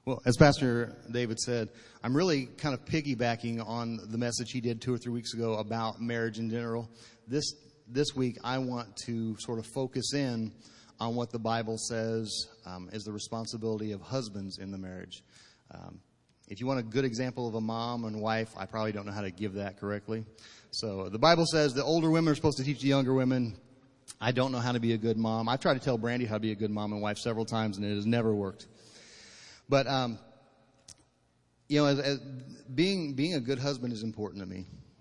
Well, as Pastor David said, I'm really kind of piggybacking on the message he did 2 or 3 weeks ago about marriage in general. This week, I want to sort of focus in on what the Bible says is the responsibility of husbands in the marriage. If you want a good example of a mom and wife, I probably don't know how to give that correctly. So the Bible says the older women are supposed to teach the younger women. I don't know how to be a good mom. I've tried to tell Brandy how to be a good mom and wife several times, and it has never worked. But, as being a good husband is important to me.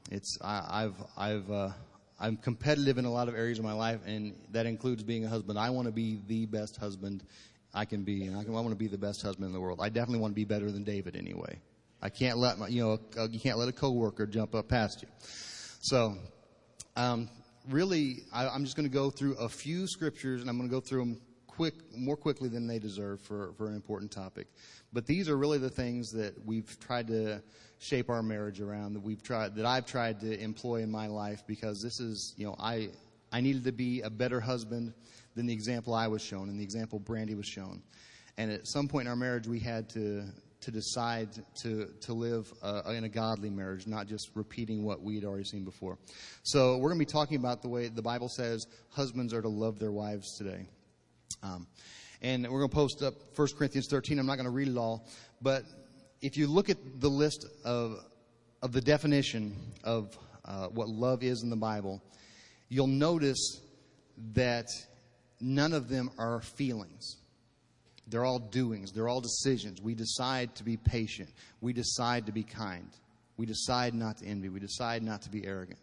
I'm competitive in a lot of areas of my life, and that includes being a husband. I want to be the best husband I can be, and I want to be the best husband in the world. I definitely want to be better than David anyway. I can't let you can't let a coworker jump up past you. So, really, I'm just going to go through a few scriptures, and I'm going to go through them more quickly than they deserve for an important topic. But these are really the things that we've tried to shape our marriage around, that I've tried to employ in my life, because this is, I needed to be a better husband than the example I was shown and the example Brandy was shown. And at some point in our marriage, we had to decide to live in a godly marriage, not just repeating what we had already seen before. So we're going to be talking about the way the Bible says husbands are to love their wives today. And we're going to post up 1 Corinthians 13. I'm not going to read it all. But if you look at the list of the definition of what love is in the Bible, you'll notice that none of them are feelings. They're all doings. They're all decisions. We decide to be patient. We decide to be kind. We decide not to envy. We decide not to be arrogant.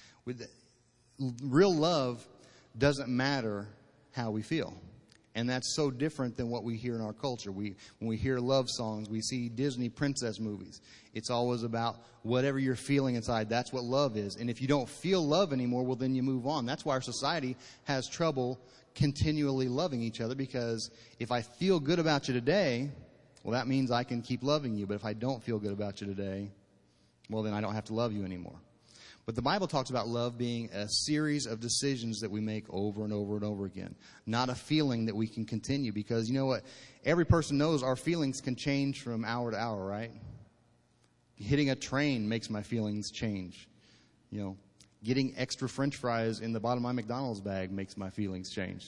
Real love doesn't matter how we feel. And that's so different than what we hear in our culture. When we hear love songs, we see Disney princess movies. It's always about whatever you're feeling inside. That's what love is. And if you don't feel love anymore, well, then you move on. That's why our society has trouble continually loving each other, because if I feel good about you today, well, that means I can keep loving you. But if I don't feel good about you today, well, then I don't have to love you anymore. But the Bible talks about love being a series of decisions that we make over and over and over again, not a feeling that we can continue. Because you know what? Every person knows our feelings can change from hour to hour, right? Hitting a train makes my feelings change. Getting extra French fries in the bottom of my McDonald's bag makes my feelings change.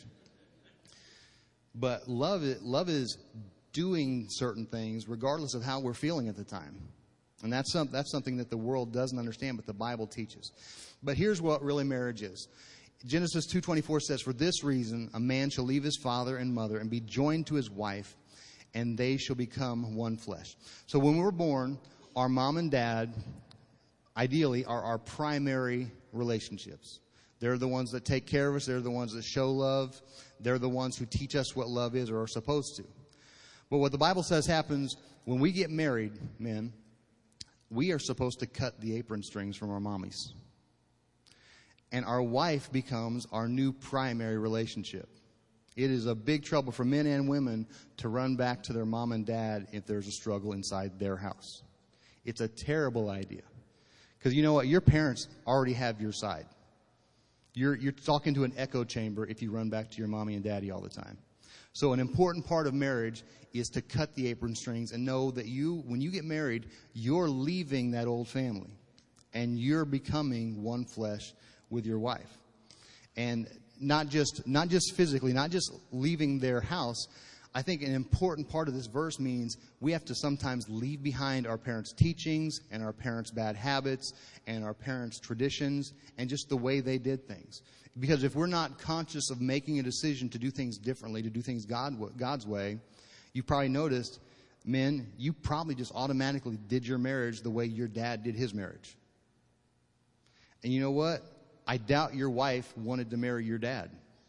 But love is doing certain things regardless of how we're feeling at the time. And that's something that the world doesn't understand, but the Bible teaches. But here's what really marriage is. Genesis 2:24 says, "For this reason, a man shall leave his father and mother and be joined to his wife, and they shall become one flesh." So when we were born, our mom and dad, ideally, are our primary relationships. They're the ones that take care of us. They're the ones that show love. They're the ones who teach us what love is, or are supposed to. But what the Bible says happens when we get married, men, we are supposed to cut the apron strings from our mommies. And our wife becomes our new primary relationship. It is a big trouble for men and women to run back to their mom and dad if there's a struggle inside their house. It's a terrible idea. Because you know what? Your parents already have your side. You're talking to an echo chamber if you run back to your mommy and daddy all the time. So an important part of marriage is to cut the apron strings and know that when you get married, you're leaving that old family and you're becoming one flesh with your wife. And not just physically, not just leaving their house. I think an important part of this verse means we have to sometimes leave behind our parents' teachings and our parents' bad habits and our parents' traditions and just the way they did things. Because if we're not conscious of making a decision to do things differently, to do things God's way, you've probably noticed, men, you probably just automatically did your marriage the way your dad did his marriage. And you know what? I doubt your wife wanted to marry your dad.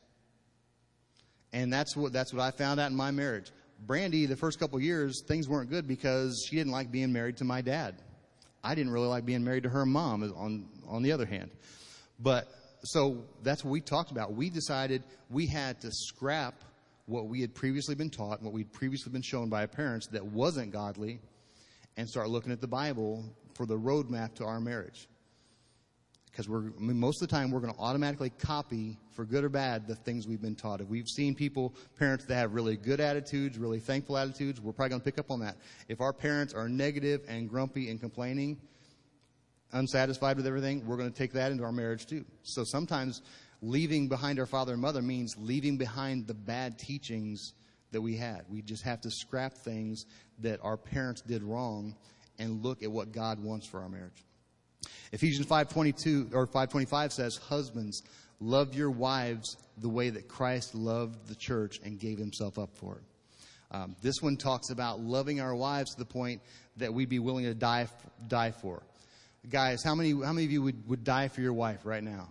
And that's what I found out in my marriage. Brandy, the first couple of years, things weren't good because she didn't like being married to my dad. I didn't really like being married to her mom, on the other hand. But so that's what we talked about. We decided we had to scrap what we had previously been taught, what we'd previously been shown by our parents that wasn't godly, and start looking at the Bible for the roadmap to our marriage. Because most of the time, we're going to automatically copy, for good or bad, the things we've been taught. If we've seen parents that have really good attitudes, really thankful attitudes, we're probably going to pick up on that. If our parents are negative and grumpy and complaining, unsatisfied with everything, we're going to take that into our marriage too. So sometimes leaving behind our father and mother means leaving behind the bad teachings that we had. We just have to scrap things that our parents did wrong and look at what God wants for our marriage. Ephesians 5:22 or 5:25 says, "Husbands, love your wives the way that Christ loved the church and gave himself up for it." This one talks about loving our wives to the point that we'd be willing to die for. Guys, how many of you would die for your wife right now?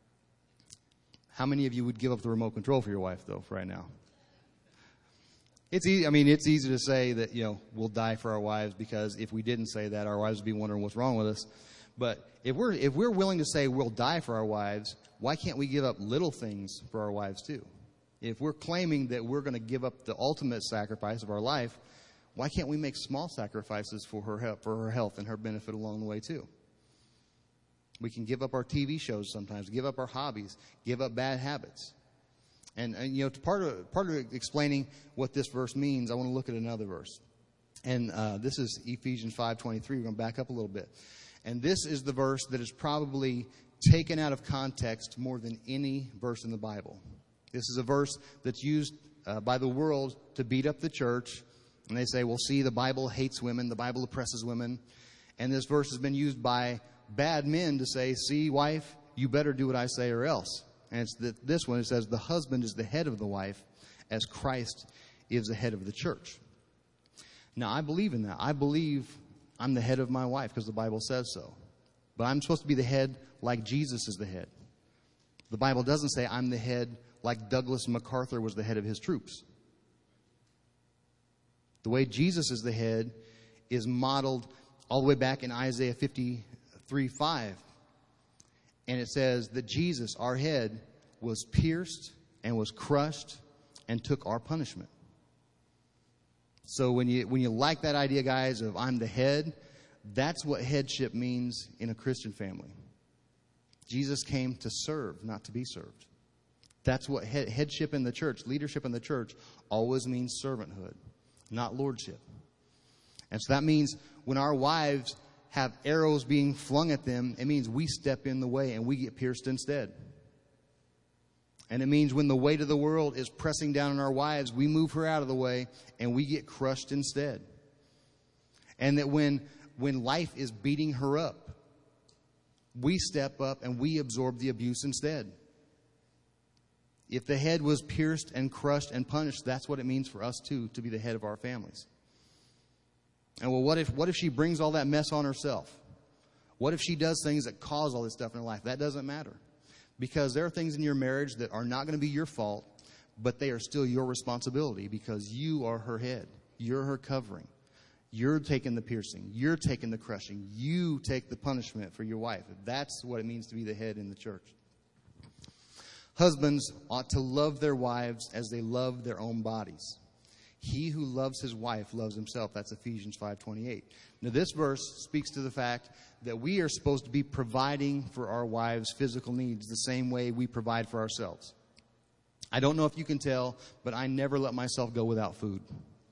How many of you would give up the remote control for your wife, though, right now? It's easy. I mean, it's easy to say that, we'll die for our wives, because if we didn't say that, our wives would be wondering what's wrong with us. But if we're willing to say we'll die for our wives, why can't we give up little things for our wives too? If we're claiming that we're going to give up the ultimate sacrifice of our life, why can't we make small sacrifices for her health and her benefit along the way too? We can give up our TV shows sometimes, give up our hobbies, give up bad habits. And part of explaining what this verse means, I want to look at another verse. And this is Ephesians 5:23. We're going to back up a little bit. And this is the verse that is probably taken out of context more than any verse in the Bible. This is a verse that's used by the world to beat up the church. And they say, well, see, the Bible hates women. The Bible oppresses women. And this verse has been used by bad men to say, see, wife, you better do what I say or else. And it's this one. It says, the husband is the head of the wife, as Christ is the head of the church. Now, I believe in that. I believe I'm the head of my wife because the Bible says so. But I'm supposed to be the head like Jesus is the head. The Bible doesn't say I'm the head like Douglas MacArthur was the head of his troops. The way Jesus is the head is modeled all the way back in Isaiah 53:5. And it says that Jesus, our head, was pierced and was crushed and took our punishment. So when you like that idea, guys, of I'm the head, that's what headship means in a Christian family. Jesus came to serve, not to be served. That's what headship in the church, leadership in the church, always means servanthood, not lordship. And so that means when our wives have arrows being flung at them, it means we step in the way and we get pierced instead. And it means when the weight of the world is pressing down on our wives, we move her out of the way and we get crushed instead. And that when life is beating her up, we step up and we absorb the abuse instead. If the head was pierced and crushed and punished, that's what it means for us too, to be the head of our families. And well, what if she brings all that mess on herself? What if she does things that cause all this stuff in her life? That doesn't matter. Because there are things in your marriage that are not going to be your fault, but they are still your responsibility because you are her head. You're her covering. You're taking the piercing. You're taking the crushing. You take the punishment for your wife. That's what it means to be the head in the church. Husbands ought to love their wives as they love their own bodies. He who loves his wife loves himself. That's Ephesians 5:28. Now, this verse speaks to the fact that we are supposed to be providing for our wives' physical needs the same way we provide for ourselves. I don't know if you can tell, but I never let myself go without food.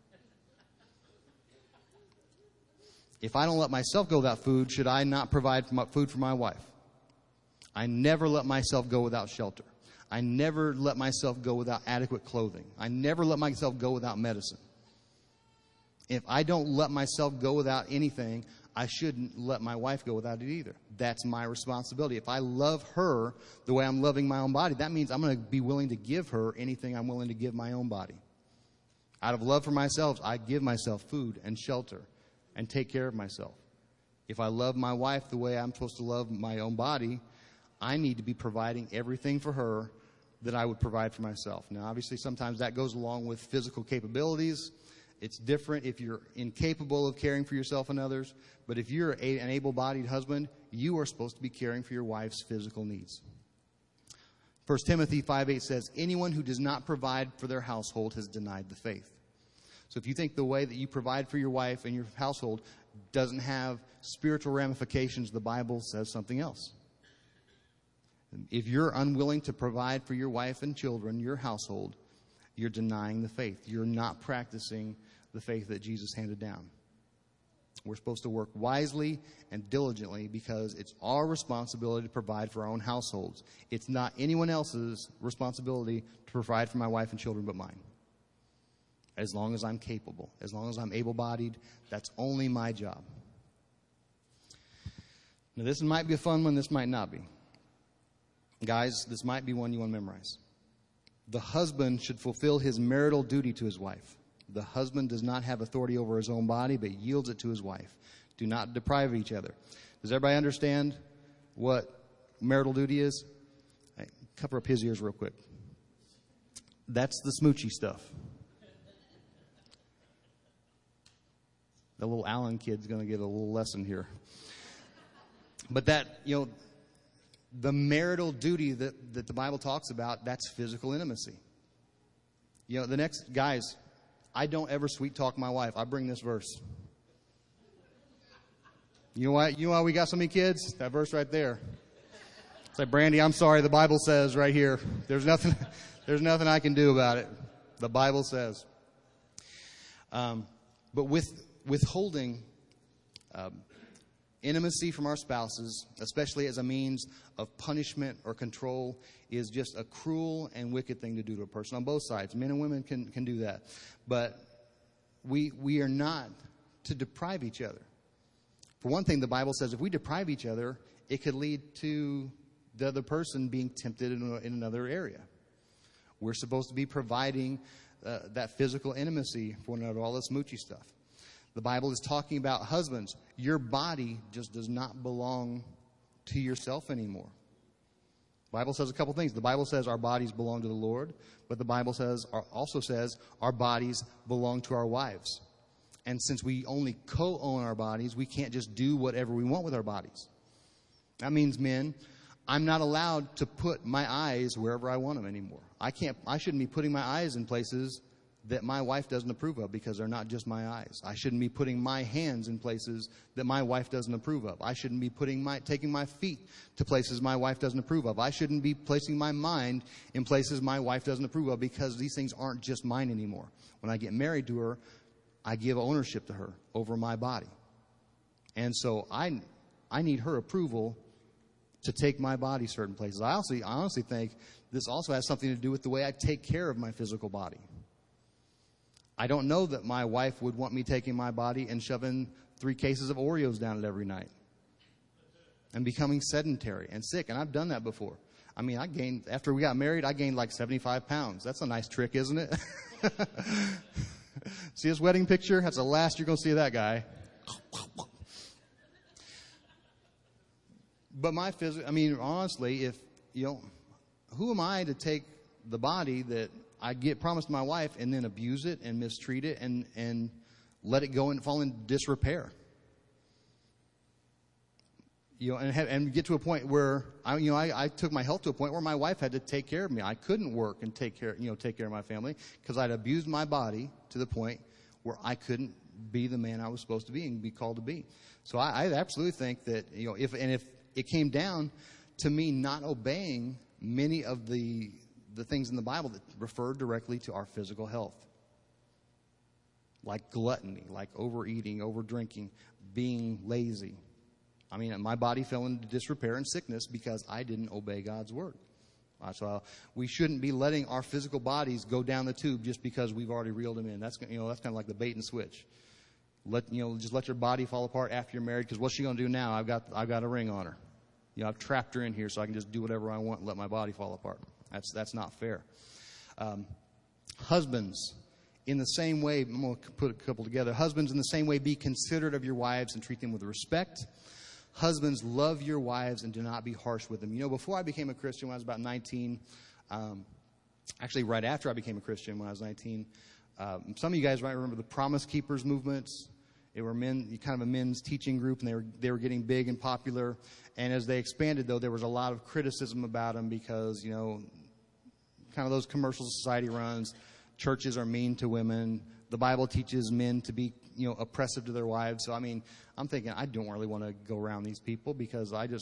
If I don't let myself go without food, should I not provide food for my wife? I never let myself go without shelter. I never let myself go without adequate clothing. I never let myself go without medicine. If I don't let myself go without anything, I shouldn't let my wife go without it either. That's my responsibility. If I love her the way I'm loving my own body, that means I'm going to be willing to give her anything I'm willing to give my own body. Out of love for myself, I give myself food and shelter and take care of myself. If I love my wife the way I'm supposed to love my own body, I need to be providing everything for her that I would provide for myself. Now, obviously, sometimes that goes along with physical capabilities. It's different if you're incapable of caring for yourself and others. But if you're an able-bodied husband, you are supposed to be caring for your wife's physical needs. 1 Timothy 5:8 says, anyone who does not provide for their household has denied the faith. So if you think the way that you provide for your wife and your household doesn't have spiritual ramifications, the Bible says something else. If you're unwilling to provide for your wife and children, your household, you're denying the faith. You're not practicing the faith that Jesus handed down. We're supposed to work wisely and diligently because it's our responsibility to provide for our own households. It's not anyone else's responsibility to provide for my wife and children but mine. As long as I'm capable, as long as I'm able-bodied, that's only my job. Now, this might be a fun one, this might not be. Guys, this might be one you want to memorize. The husband should fulfill his marital duty to his wife. The husband does not have authority over his own body, but yields it to his wife. Do not deprive each other. Does everybody understand what marital duty is? Right, cover up his ears real quick. That's the smoochy stuff. The little Allen kid's going to get a little lesson here. But that, the marital duty that the Bible talks about, that's physical intimacy. The next, guys, I don't ever sweet talk my wife. I bring this verse. You know why we got so many kids? That verse right there. It's like, Brandy, I'm sorry, the Bible says right here. There's nothing I can do about it. The Bible says. But withholding intimacy from our spouses, especially as a means of punishment or control, is just a cruel and wicked thing to do to a person on both sides. Men and women can do that. But we are not to deprive each other. For one thing, the Bible says if we deprive each other, it could lead to the other person being tempted in another area. We're supposed to be providing that physical intimacy for one another, all this smoochy stuff. The Bible is talking about husbands. Your body just does not belong to yourself anymore. The Bible says a couple things. The Bible says our bodies belong to the Lord, but the Bible also says our bodies belong to our wives. And since we only co-own our bodies, we can't just do whatever we want with our bodies. That means, men, I'm not allowed to put my eyes wherever I want them anymore. I shouldn't be putting my eyes in places that my wife doesn't approve of because they're not just my eyes. I shouldn't be putting my hands in places that my wife doesn't approve of. I shouldn't be taking my feet to places my wife doesn't approve of. I shouldn't be placing my mind in places my wife doesn't approve of because these things aren't just mine anymore. When I get married to her, I give ownership to her over my body. And so I need her approval to take my body certain places. I honestly think this also has something to do with the way I take care of my physical body. I don't know that my wife would want me taking my body and shoving 3 cases of Oreos down it every night and becoming sedentary and sick. And I've done that before. I mean, after we got married, I gained like 75 pounds. That's a nice trick, isn't it? See his wedding picture? That's the last you're going to see of that guy. But honestly, who am I to take the body that I get promised my wife and then abuse it and mistreat it and let it go and fall in disrepair? And get to a point where I took my health to a point where my wife had to take care of me. I couldn't work and take care of my family because I'd abused my body to the point where I couldn't be the man I was supposed to be and be called to be. So I absolutely think that if it came down to me not obeying many of the things in the Bible that refer directly to our physical health, like gluttony, like overeating, overdrinking, being lazy. I mean, my body fell into disrepair and sickness because I didn't obey God's word. So we shouldn't be letting our physical bodies go down the tube just because we've already reeled them in. That's kind of like the bait and switch. Just let your body fall apart after you're married because what's she going to do now? I've got a ring on her. I've trapped her in here so I can just do whatever I want and let my body fall apart. That's not fair. Husbands, in the same way, I'm going to put a couple together. Husbands, in the same way, be considerate of your wives and treat them with respect. Husbands, love your wives and do not be harsh with them. Before I became a Christian when I was about 19, actually right after I became a Christian when I was 19, some of you guys might remember the Promise Keepers movements. They were kind of a men's teaching group, and they were getting big and popular. And as they expanded, though, there was a lot of criticism about them because, kind of those commercials society runs. Churches are mean to women. The Bible teaches men to be, oppressive to their wives. So, I'm thinking I don't really want to go around these people because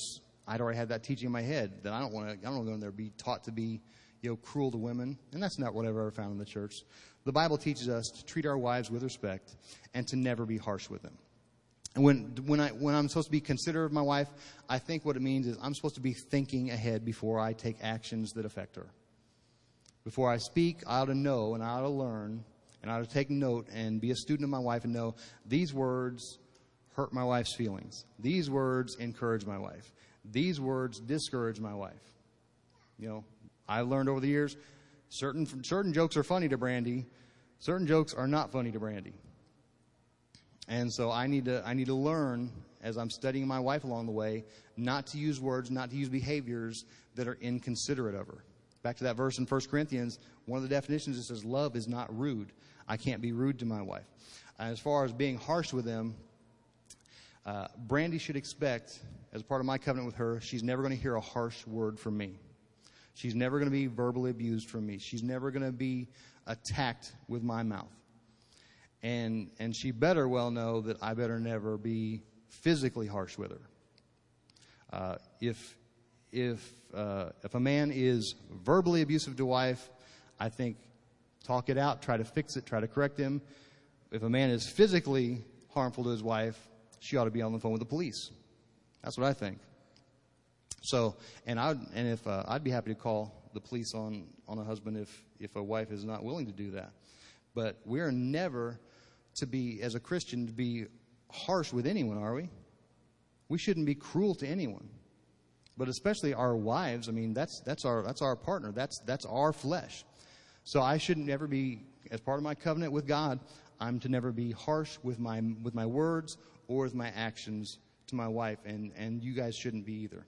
I'd already had that teaching in my head that I don't want to go in there and be taught to be, cruel to women. And that's not what I've ever found in the church. The Bible teaches us to treat our wives with respect and to never be harsh with them. And when I'm supposed to be considerate of my wife, I think what it means is I'm supposed to be thinking ahead before I take actions that affect her. Before I speak, I ought to know and I ought to learn and I ought to take note and be a student of my wife and know these words hurt my wife's feelings. These words encourage my wife. These words discourage my wife. I learned over the years, certain jokes are funny to Brandy. Certain jokes are not funny to Brandy. And so I need to learn as I'm studying my wife along the way, not to use words, not to use behaviors that are inconsiderate of her. Back to that verse in 1 Corinthians, one of the definitions, it says love is not rude. I can't be rude to my wife. As far as being harsh with them, Brandy should expect, as part of my covenant with her, she's never going to hear a harsh word from me. She's never going to be verbally abused from me. She's never going to be attacked with my mouth. And she better well know that I better never be physically harsh with her. If a man is verbally abusive to a wife, I think talk it out, try to fix it, try to correct him. If a man is physically harmful to his wife, she ought to be on the phone with the police. That's what I think. So, I'd be happy to call the police on a husband if a wife is not willing to do that. But we are never to be, as a Christian, to be harsh with anyone, are we? We shouldn't be cruel to anyone. But especially our wives. I mean, that's our partner. That's our flesh. So I shouldn't ever be, as part of my covenant with God, I'm to never be harsh with my words or with my actions to my wife, and you guys shouldn't be either.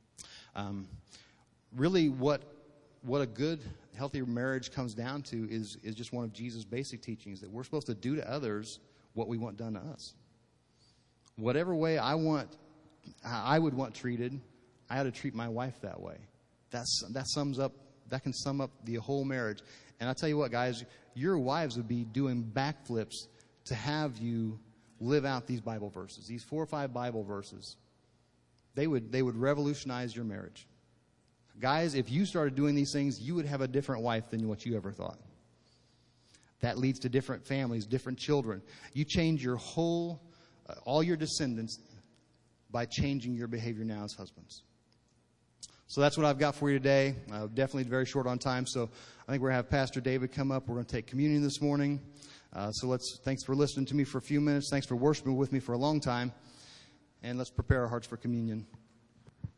Really, what a good, healthy marriage comes down to is just one of Jesus' basic teachings, that we're supposed to do to others what we want done to us. Whatever way I would want treated, I ought to treat my wife that way. That can sum up the whole marriage. And I'll tell you what, guys, your wives would be doing backflips to have you live out these Bible verses, these 4 or 5 Bible verses. They would revolutionize your marriage. Guys, if you started doing these things, you would have a different wife than what you ever thought. That leads to different families, different children. You change your all your descendants by changing your behavior now as husbands. So that's what I've got for you today. Definitely very short on time, so I think we're going to have Pastor David come up. We're going to take communion this morning. Thanks for listening to me for a few minutes. Thanks for worshiping with me for a long time. And let's prepare our hearts for communion.